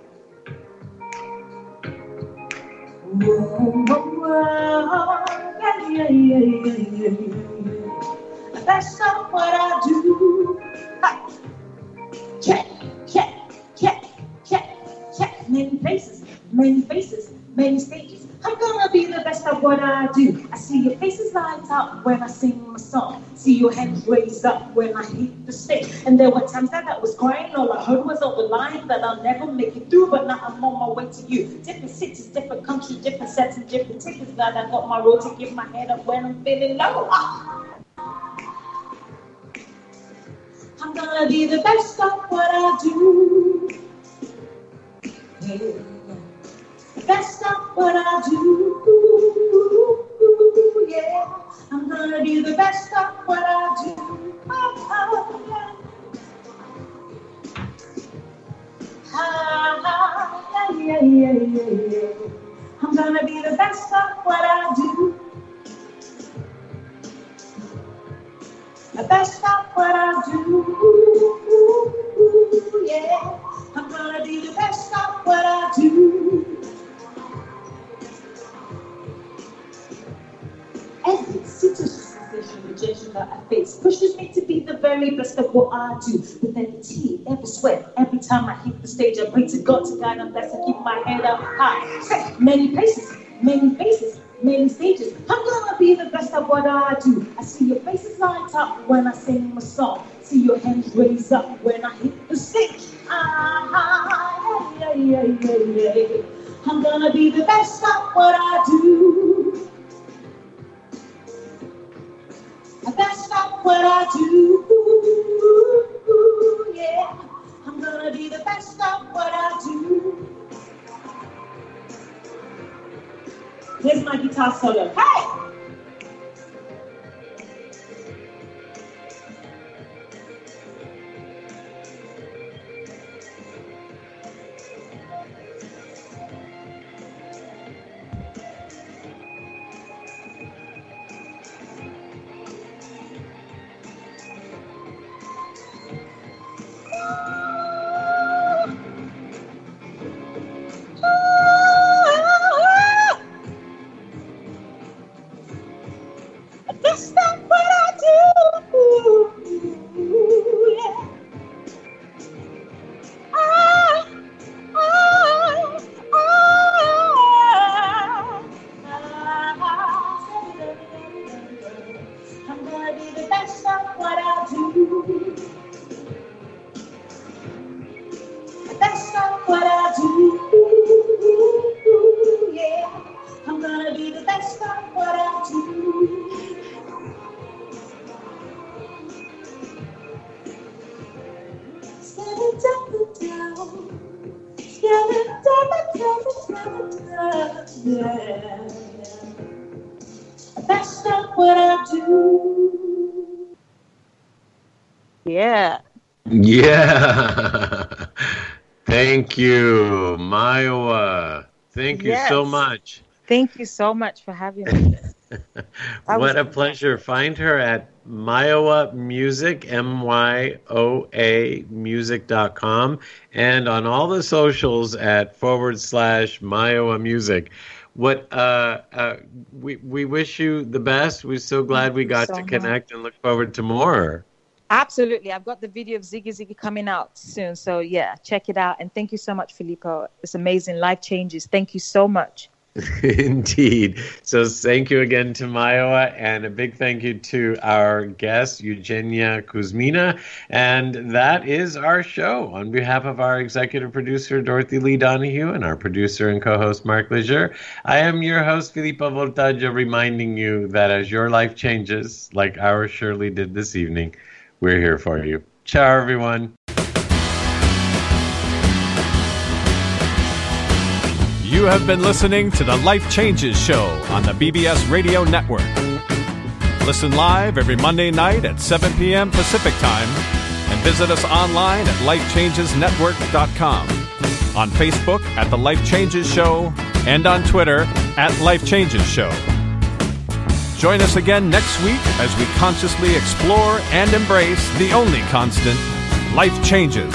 Whoa, yeah. That's not what I do. Ha. Check. Many places, many faces, many stages. I'm gonna be the best at what I do. I see your faces light up when I sing my song. See your hands raised up when I hit the stage. And there were times that I was crying. All I heard was all the lines that I'll never make it through. But now I'm on my way to you. Different cities, different countries, different sets and different tickets. Glad I got my road to give my head up when I'm feeling low. I'm gonna be the best at what I do. That's not what I do, yeah. I'm gonna be the best at what I do, yeah. I'm gonna be the best at what I do. The best at what I do, yeah. I'm gonna be the best at what I do. Every situation, rejection that I face pushes me to be the very best at what I do. With every tear, every sweat, every time I hit the stage, I pray to God to guide and bless and keep my head up high. Many places, many faces, many stages. I'm gonna be the best at what I do. I see your faces light up when I sing my song. See your hands raise up when I hit the stage. Yeah. I'm gonna be the best at what I do. That's not what I do, yeah. I'm gonna be the best at what I do. Here's my guitar solo. Hey! That's not what I do, yeah. I'm gonna be the best at what I do. That's not what I do, yeah. I'm gonna be the best at what I do. Yeah. That's not what I do. Yeah. Yeah. Thank you, Maiwa. Thank you so much. Thank you so much for having me. What a pleasure. Find her at Maiwa Music, MYOA music.com, and on all the socials at /Maiwa Music. We wish you the best. We're so glad we got to connect and look forward to more. Absolutely. I've got the video of Ziggy Ziggy coming out soon. So yeah, check it out. And thank you so much, Filippo. It's amazing. Life changes. Thank you so much. Indeed. So thank you again to Maiwa, and a big thank you to our guest, Eugenia Kuzmina. And that is our show. On behalf of our executive producer, Dorothy Lee Donahue, and our producer and co-host, Mark Leger, I am your host, Filippo Voltaggio, reminding you that as your life changes, like ours surely did this evening, we're here for you. Ciao, everyone. You have been listening to the Life Changes Show on the BBS Radio Network. Listen live every Monday night at 7 p.m. Pacific Time and visit us online at lifechangesnetwork.com, on Facebook at The Life Changes Show, and on Twitter at Life Changes Show. Join us again next week as we consciously explore and embrace the only constant, life changes.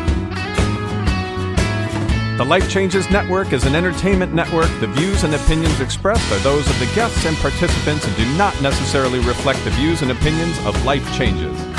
The Life Changes Network is an entertainment network. The views and opinions expressed are those of the guests and participants and do not necessarily reflect the views and opinions of Life Changes.